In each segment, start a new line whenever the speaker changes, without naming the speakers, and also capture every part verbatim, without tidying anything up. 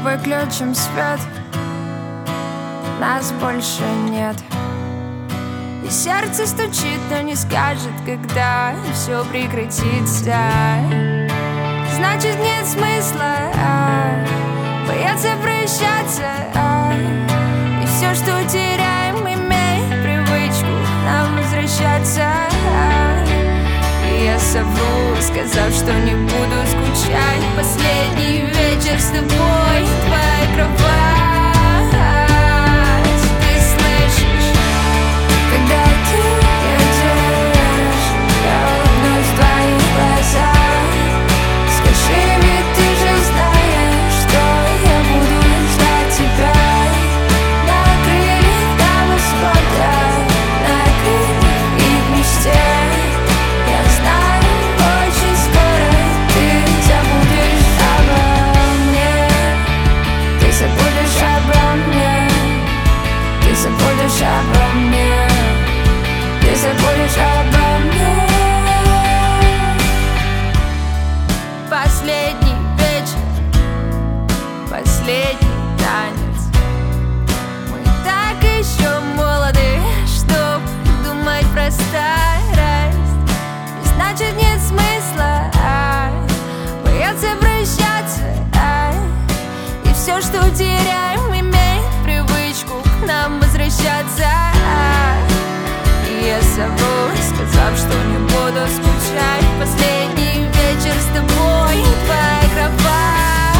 выключим свет, нас больше нет. И сердце стучит, но не скажет, когда все прекратится. Значит, нет смысла а, бояться прощаться а, и все, что теряем, имеет привычку к нам возвращаться а, И я совру, сказав, что не буду скучать. Последний вечер с тобой, твоя кровать. Обо мне, ты забудешь обо мне. Последний вечер, последний танец. Мы так еще молоды, чтоб думать про старость. И значит, нет смысла а, бояться прощаться а, и все, что теряем, имеет привычку к нам возвращаться. И я совру, сказав, что не буду скучать. Последний вечер с тобой, твоя кровать.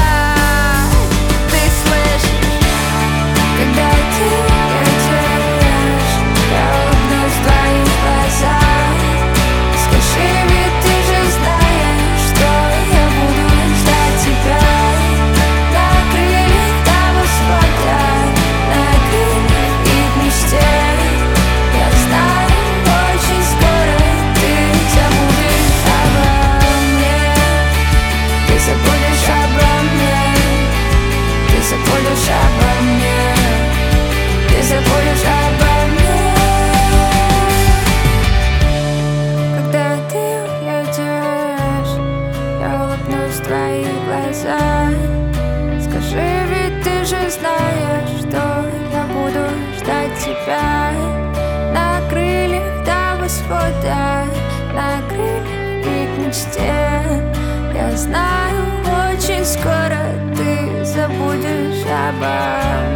Ты слышишь, когда ты идешь, я улыбнусь в твоих глазах. Скажи, ведь ты же знаешь, что я буду ждать тебя на крыльях до восхода, на крыльях и в мечте. Я знаю, очень скоро ты забудешь обо мне. Ты забудешь обо мне. Ты забудешь обо мне. Ты забудешь обо мне. Когда ты уйдешь, я улыбнусь в твои глаза. Скажи, ведь ты же знаешь, что я буду ждать тебя на крыльях до восхода, на крыльях и к мечте. Я знаю, очень скоро ты забудешь обо мне.